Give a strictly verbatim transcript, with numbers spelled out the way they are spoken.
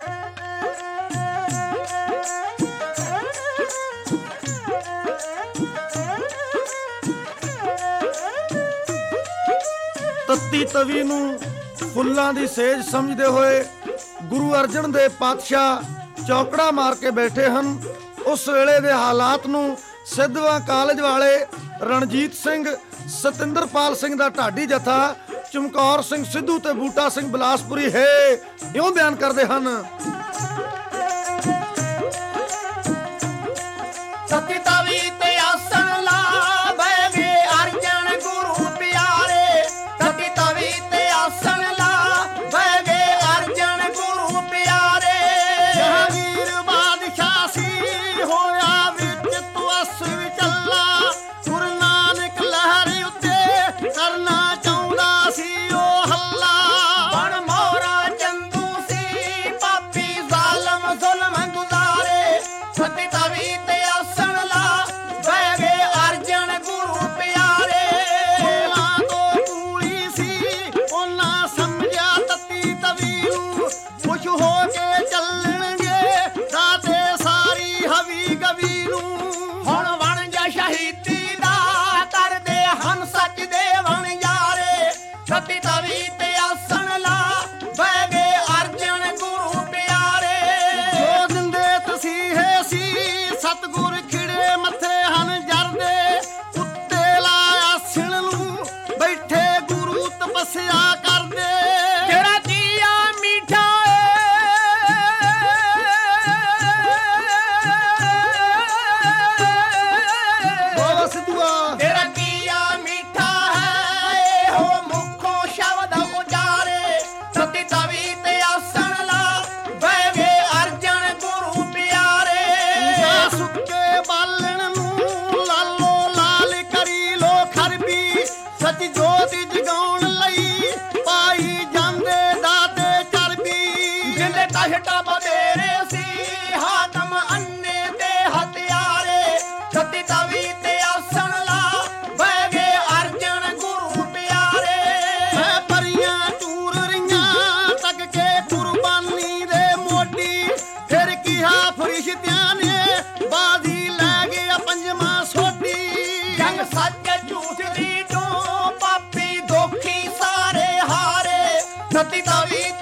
ਤੱਤੀ ਤਵੀ ਨੂੰ ਫੁੱਲਾਂ ਦੀ ਸੇਜ ਸਮਝਦੇ ਹੋਏ ਗੁਰੂ ਅਰਜਨ ਦੇਵ ਪਾਤਸ਼ਾਹ ਚੌਕੜਾ ਮਾਰ ਕੇ ਬੈਠੇ ਹਨ। ਉਸ ਵੇਲੇ ਦੇ ਹਾਲਾਤ ਨੂੰ ਸਿੱਧਵਾਂ ਕਾਲਜ ਵਾਲੇ ਰਣਜੀਤ ਸਿੰਘ, ਸਤਿੰਦਰਪਾਲ ਸਿੰਘ ਦਾ ਢਾਡੀ ਜਥਾ, ਚਮਕੌਰ ਸਿੰਘ ਸਿੱਧੂ ਤੇ ਬੂਟਾ ਸਿੰਘ ਬਲਾਸਪੁਰੀ ਹੈ ਇਉਂ ਬਿਆਨ ਕਰਦੇ ਹਨ। ਸਤੀ ਤਵੀ ਤੇ ਆਸਣ ਲਾ ਬਹਿ ਗਏ ਅਰਜਨ ਗੁਰੂ ਪਿਆਰੇ। ਸਤੀ ਤਵੀ ਤੇ ਆਸਣ ਲਾ ਬਹਿ ਗਏ ਅਰਜਨ ਗੁਰੂ ਪਿਆਰੇ। ਜਹਾਂਗੀਰ ਬਾਦਸ਼ਾਹ ਸੀ ਹੋਇਆ ਵਿੱਚ ਤੁਅਸ ਵਿਚੱਲਾ। ਗੁਰੂ ਨਾਨਕ ਲਹਿਰ ਉੱਤੇ ਕਰਨਾ ਚਾਹੁੰਦਾ ਸੀ ਉਹ ਹੱਲਾ। ਬਣ ਮੋਹਰਾ ਚੰਦੂ ਸੀ ਪਾਪੀ ਜ਼ਾਲਮ ਜ਼ੁਲਮ ਗੁਜ਼ਾਰੇ। ਸਤੀ ਤਵੀ ਤੇ ਆਸਣ ਲਾ ਬਹਿ ਗਏ ਅਰਜਨ ਗੁਰੂ ਪਿਆਰੇ। ਫੁੱਲਾਂ ਤੋਂ ਕੂਲੀ ਸੀ ਉਹਨਾਂ ਸਮਝਿਆ ਤੱਤੀ ਤਵੀ ਨੂੰ। ਖੁਸ਼ ਹੋ ਕੇ ਚੱਲਣਗੇ ਦਾਤੇ ਸਾਰੀ ਹਵੀ ਗਵੀ ਨੂੰ। ਹੁਣ ਬਣ ਜਾ ਸ਼ਹੀਦੀ ਦਾ ਤਰਦੇ ਹਨ ਸੱਚ ਦੇ ਵਣਜਾਰੇ। ਸਤੀ ਤਵੀ ਤੇ ਆਸਣ ਲਾ ਬਹਿ ਗਏ ਅਰਜਨ ਗੁਰੂ ਪਿਆਰੇ। ਜੋ ਦਿੰਦੇ ਤਸੀਹੇ ਸੀ ਸਤਿਗੁਰ ਖਿੜੇ ਮੱਥੇ ਹਨ ਜਰਦੇ। ਉੱਤੇ ਲਾਇਆ ਸਿਣ ਨੂੰ ਬੈਠੇ ਗੁਰੂ ਤਪੱਸਿਆ ਕਰਦੇ। ਤੇਰਾ ਜੀਆ ਮੀਠਾ ਬਾਬਾ ਸਿੱਧੂਆ ਤੇਰਾ ਜੀਆ ਮੀਠਾ ਹੈ ਇਹੋ ਮੁਖੋਂ ਸ਼ਬਦ ਉਚਾਰੇ। ਸਤੀ ਤਵੀ ਤੇ ਆਸਣ ਲਾ ਬਹਿ ਗਏ ਅਰਜਨ ਗੁਰੂ ਪਿਆਰੇ। ਨਾ ਸੁੱਕੇ ਬਾਲਣ ਨੂੰ ਲਾਲੋ ਲਾਲ ਕਰੀ ਲੋ ਖਰਬੀ। ਸੱਚ ਜੋਤੀ ਜਗਾਉਣ ਲਈ ਪਾਈ ਜਾਂਦੇ ਦਾਤੇ ਚਰਬੀ। ਜਿੰਦੇ ਕਸ਼ਟ ਬਥੇਰੇ ਸੀ ਹਾਕਮ ਅੰਨੇ ਦੇ ਹਥਿਆਰੇ। ਸਤੀ ਤਵੀ ਤੇ ਆਸਣ ਲਾ ਬਹਿ ਗਏ ਅਰਜਨ ਗੁਰੂ ਪਿਆਰੇ। ਹੈ ਪਰੀਆਂ ਚੂਰ ਰਹੀਆਂ ਤੱਕ ਕੇ ਕੁਰਬਾਨੀ ਦੇ ਮੋਢੀ। ਫਿਰ ਕਿਹਾ ਫਰਿਸ਼ਤਿਆਂ ਨੇ ਬਾਜ਼ੀ ਲੈ ਗਿਆ ਪੰਜਵਾਂ ਸੋਢੀ। ਜੰਗ ਸੱਚ ਝੂਠ ਦੀ ਤੋਂ ਪਾਪੀ ਦੋਖੀ ਸਾਰੇ ਹਾਰੇ। ਸਤੀ ਤਵੀ